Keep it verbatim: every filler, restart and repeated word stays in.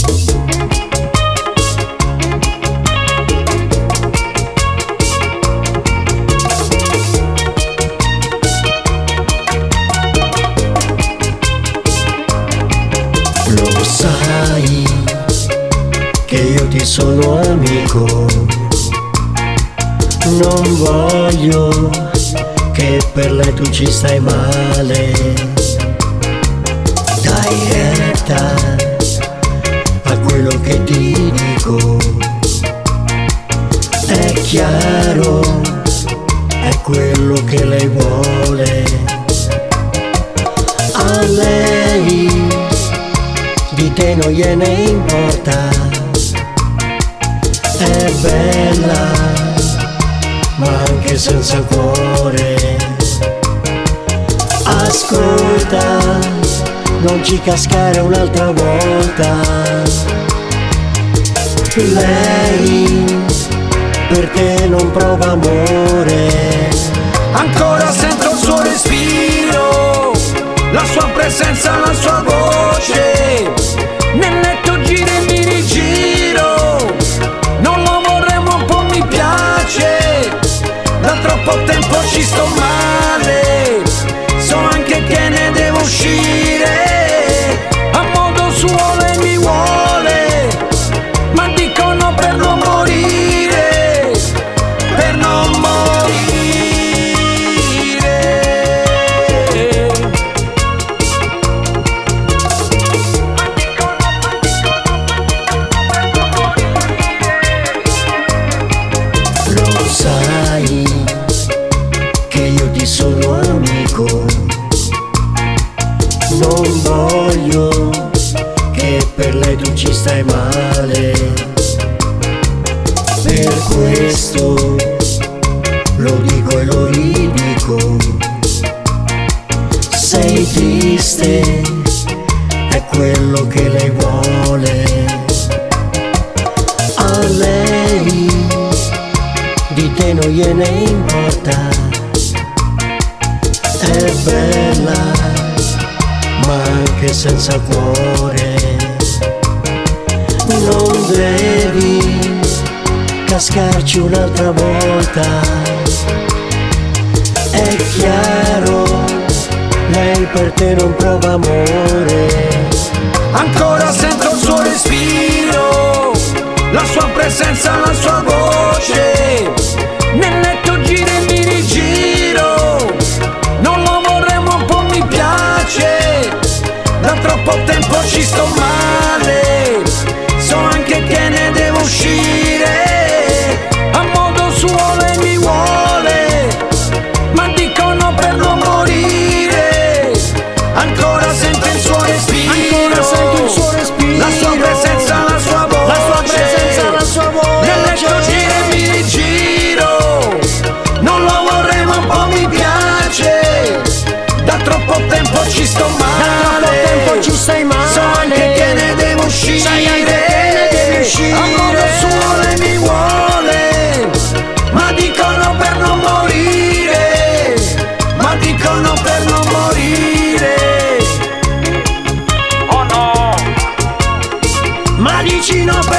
Lo sai che io ti sono amico, non voglio che per lei tu ci stai male. Dai retta a quello che ti dico, è chiaro, è quello che lei vuole. A lei di te non gliene importa, è bella ma anche senza cuore. Ascolta, non ci cascare un'altra volta. Lei per te non prova amore. Ancora sento il suo respiro, la sua presenza, la sua voce. Nel letto gira e mi rigiro, non lo vorremmo, un po' mi piace. Da troppo tempo ci sto male, so anche che ne devo uscire. A modo suo lei mi vuole, ma dicono per non morire, per non morire. Lo sai che io ti sono amico, non voglio che per lei tu ci stai male. Per questo lo dico e lo ridico. Sei triste, è quello che lei vuole. A lei di te non gliene importa, è bella ma anche senza cuore. Non devi cascarci un'altra volta, è chiaro, lei per te non prova amore. Ancora sento il suo respiro, la sua presenza, la sua voce. Nel letto gira e mi rigiro, non lo vorremmo, un po' mi piace. Da troppo tempo ci sto male, so anche che ne devo uscire. A modo suo lei mi vuole, ma dicono per non morire. Ancora sento il suo respiro, Ancora sento il suo respiro, la sua presenza, la sua voce. la sua presenza, la sua voce. Nel letto gira e mi rigiro, non lo vorremmo, un po' mi piace. Da troppo tempo ci sto male, Da troppo tempo ci stai male, so anche che ne devo uscire. sai anche che ne devi uscire. A modo suo lei mi vuole, ma dicono per non morire, ma dicono per non morire. ma dici no